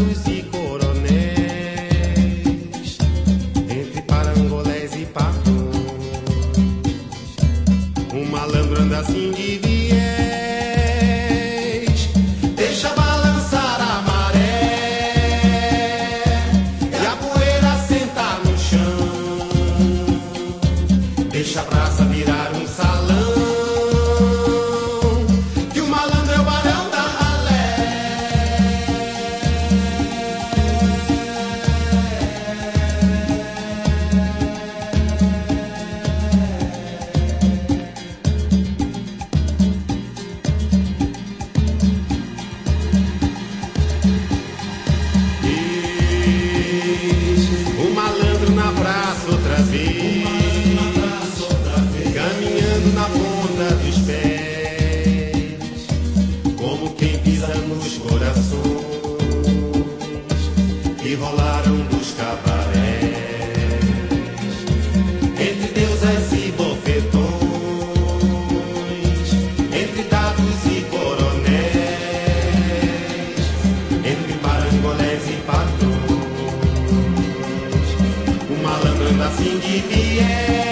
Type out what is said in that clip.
dados e coronéis, entre parangolés e patrões. Um malandro anda assim de viés, deixa balançar a maré e a poeira sentar no chão, deixa a praça virar um salão. O malandro na praça outra vez, caminhando na ponta dos pés, como quem pisa nos corações que rolaram dos cabarés, entre deusas e bofetões, entre dados e coronéis, entre parangolés e patrões. Malandro anda assim de viés.